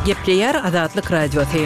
Gepleyer Azatlyk Radiosu.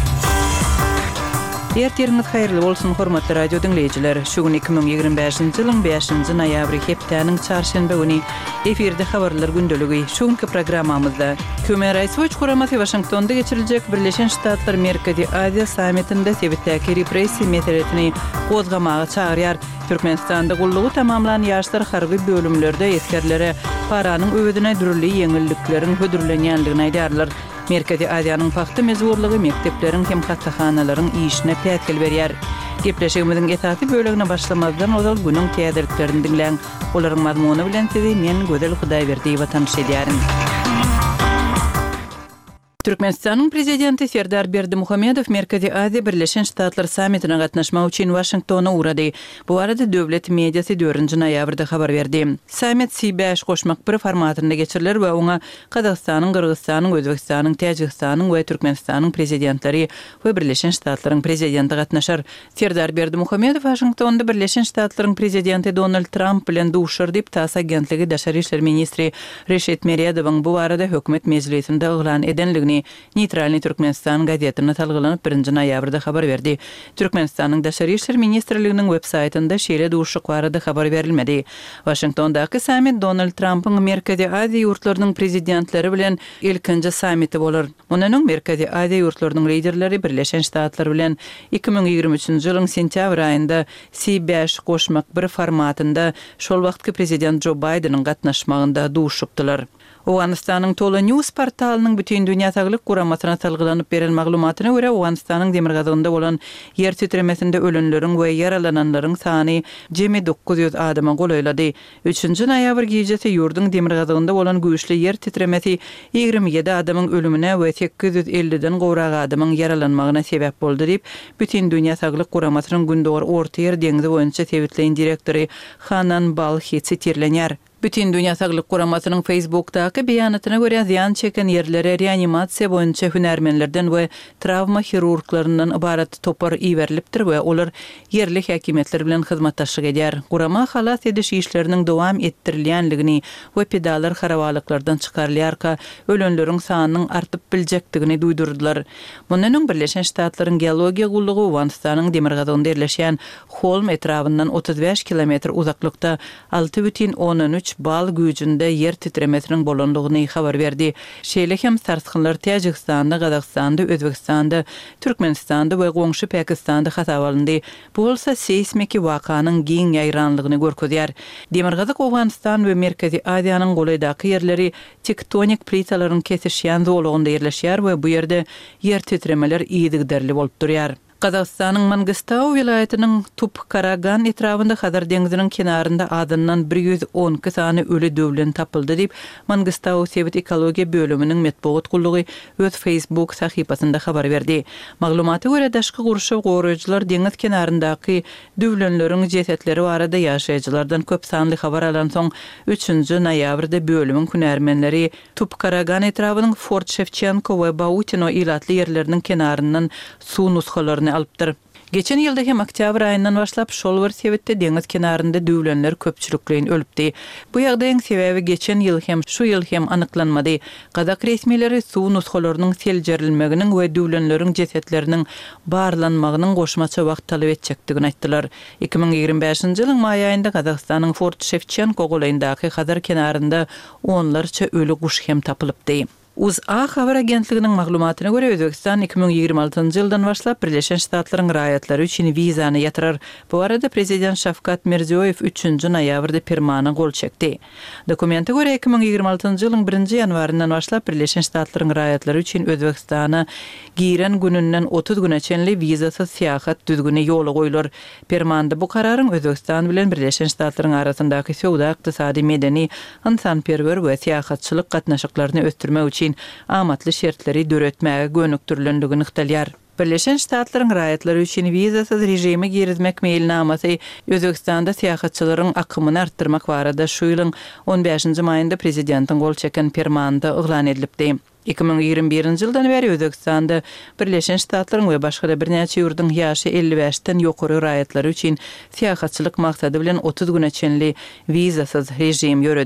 Ertiriniz hayırlı bolsun hormatly radio dinleyijiler. Şu gün 2025-nji ýylyň 5-nji noýabry hepdeniň çarşembe güni efirde habarlar gündöligi. Şu günkü programmamyzda Köme Raýsy Guramasy Washingtonda geçiriljek Birleşen Ştatlar Merkezi Aziýa sammitinde sebitdäki repressiýa meselesini gozgamaga çagyrýar. Türkmenistanda gullugy tamamlanan ýaşlar harby bölümlerde ýetkerlere paranyň öwedine dürli ýeňillikleriň hödürlenýänligini aýdarlar. Merkezi Aziýanyň paxta mezurlygy mektepleriň hem hastahanalaryň işine pätkil berýär. Gepleşigimiziň esasy bölegine başlamazdan ozal günüň täderliklerini dinleň. Olaryň mazmuny bilen sizi men Gözel Hudaýberdiýewa tanış edýärim. Türkmenistanyň prezidenti Serdar Berdimuhamedow Merkezi Aziýa Birleşen Ştatlar sammitine gatnaşmak üçin Washingtona urady. Bu arada döwlet mediasy 4-nji noýabrda habar berdi. Sammit C5 goşmak bir formatynda geçirilir we oňa Kazakstanyň, Kyrgyzstanyň, Özbekistanyň, Täjikstanyň we Türkmenistanyň prezidentleri we Birleşen Ştatlaryň prezidenti gatnaşar. Serdar Berdimuhamedow Washingtonda Birleşen Ştatlaryň prezidenti Donald Trump bilen duşur diýip TASS agentligi Daşary işler ministri Reşet Meryadowyň bu arada hökümet meclisinde oglan edenligini Neytralny Türkmenistan gazetine talgylanyp 1-nji noýabrda habar berdi. Türkmenistanyň Daşary işler ministrliginiň web-saytynda şeýle duşuk barada habar berilmedi. Washingtondaky sammit Donald Trump'yň Merkezi Aziýa ýurtlarynyň prezidentleri bilen ilkinji sammiti bolar. Munyň Merkezi Aziýa ýurtlarynyň liderleri Birleşen Ştatlar bilen 2023-nji ýylyň sentýabr aýynda C5 goşmak bir formatynda şol wagtky prezident Joe Biden'yň gatnaşmagynda duşupdylar. Owganistanyň Tola News portalynyň bütün dünýä saglyk guramasyna talgylanyp beren maglumatyna görä Owganistanyň demirgazynda bolan ýer titremesinde ölenleriň we yaralananlaryň sany jemi 900 adama golaýlady. 3-nji noýabr gecesi ýurdun demirgazynda bolan güýçli ýer titremesi 27 adamyň ölümine we 850-den gowrak adamyň yaralanmagyna sebäp boldy diýip bütün dünýä saglyk guramasynyň gündöwür orta ýer deňizi boýunça sebitleýän direktori Hanan Balhici tirlenýär. Bütün dünýä saglyk guramasynyň Facebook'daky beýanatyna görä ziýan çeken ýerlere reanimasiýa boýunça hünärmenlerden we travma hirurglaryndan ibarat topar iwerilipdir we olar yerli häkimetler bilen hyzmatdaşlyk edýär. Gurama halat ediş işleriniň dowam etdirilýänligini we pedalar harabalyklardan çykarylýarka ölenleriň sanynyň artyp biljekdigini duýdurdylar. Munyň Birleşen Ştatlaryň geologiýa gullugy Owganistanyň demirgazynda ýerleşýän Holm etrafyndan 35 kilometr uzaklykda 6,13 bal güýjünde yer titremesiniň bolandygyny habar berdi. Şeýle hem sarsgynlar Täjikstanda, Kazakstanda, Özbekistanda, Türkmenistanda we goňşy Pakistanda hasap alındy. Bu bolsa seismik wakanyň giň ýaýranlygyny görkezýär. Demirgazyk Owganistan we Merkezi Aziýanyň golaýdaky ýerleri tektonik plitalaryň kesişýän zolugynda ýerleşýär we bu ýerde yer titremeler iýdigderli bolup durýar. Kazakstanyň Mangistau vilayatynyň Tup-Karagan etrafynda Hazar deňiziniň kenarynda adından 110 sany ölü döwlen tapyldy diýip Mangistau Sewit ekologiýa bölüminiň medeniýet gullugy öz Facebook sahypasynda habar berdi. Maglumaty görä daşky guruşy goraýjylar deňiz kenaryndaky döwlenleriň jesetleri barada ýaşaýjylardan köp sanly habar alan soň 3-nji noýabrda bölümiň hünärmenleri Tup-Karagan etrafynyň Fort Shevchenko we Bautino ilatly ýerleriniň kenaryndan suw nuskalaryny alypdyr. Geçen ýylda hem oktyabr aýyndan başlap şol bir sebäpde deňiz kenarynda döwlenler köpçülikleýin ölüpdi. Bu ýagdaýyň sebebi geçen ýyl hem şu ýyl hem anyklanmady. Kazak resmileri suw nuskalarynyň seljerilmeginiň we döwlenleriň jesetleriniň barlanmagynyň goşmaça wagt talap etjekdigini aýtdylar. 2025-nji ýylyň maý aýynda Kazakstanyň Fort Shevchenko golaýyndaky Hazar kenarynda onlarça ölü guş hem tapylypdy. USA habar agentliginiň maglumatyna görä Özbekistan 2026-njy ýyldan başlap Birleşen Ştatlaryň raýatlary üçin wizany ýatyrar. Bu arada prezident Şavkat Mirziýoýew 3-nji noýabrda permana gol çekdi. Dokumente görä 2026-njy ýylyň 1-nji ýanwaryndan başlap Birleşen Ştatlaryň raýatlary üçin Özbekistana giren gününden 30 güneçenli wizasyz seýahat düzgüni ýola goýular. Permanda bu kararyň Özbekistan bilen Birleşen Ştatlaryň arasyndaky sowda, ykdysady, medeni, insanperwer we seýahatçylyk gatnaşyklaryny östürmek üçin amatly şertleri döretmäge gönükdirilendigini ykdalýar. Birleşen Ştatlaryň raýatlary üçin wizasyz rejimi girizmek meýilnamasy Özbekistanda seýahatçylaryň akymyny artdyrmak barada şu ýylyň 15-nji maýynda prezidentiň gol çeken permanda eglan edilipdi. 2021-nji ýyldan beri Özbekistanda Birleşen Ştatlaryň we başga da birnäçe ýurdun ýaşy 55-den ýokary raýatlary üçin seýahatçylyk maksady bilen 30 güneçenli wizasyz rejim ýöre